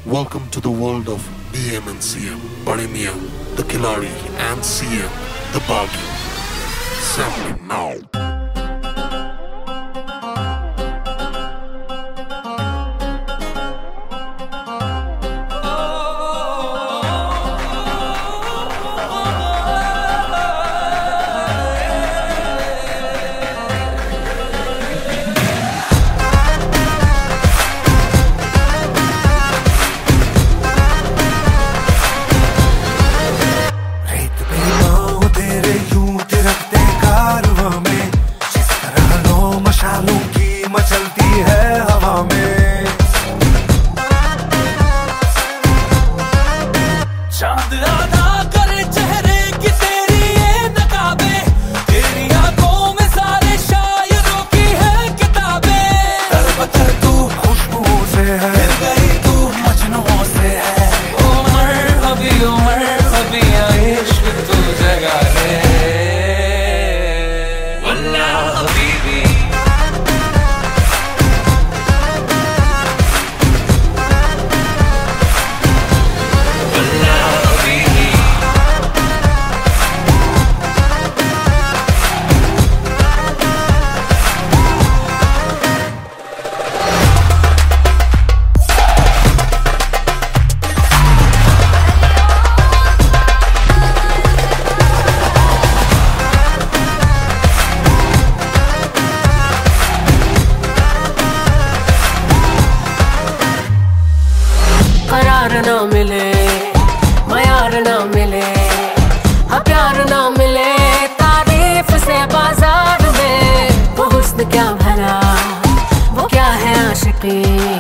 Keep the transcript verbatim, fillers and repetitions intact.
Welcome to the world of B M and C M. Bade Miyan, the Khiladi, and C M, the Baghi. Sampling now. मचलती है हवा में चांद आधा करे चेहरे की तेरी ये नकाबे, तेरी आंखों में सारे शायरों की है किताबें। तरबतर तू खुशबू से है, मिल गई तू मजनुओं से है। उमर अभी उमर अभी इश्क तू जगा ले वल्ला हबीबी। करार ना मिले, मयार ना मिले, हाँ प्यार ना मिले तारीफ से बाजार में। वो हुस्न क्या भला, वो क्या है आशिकी।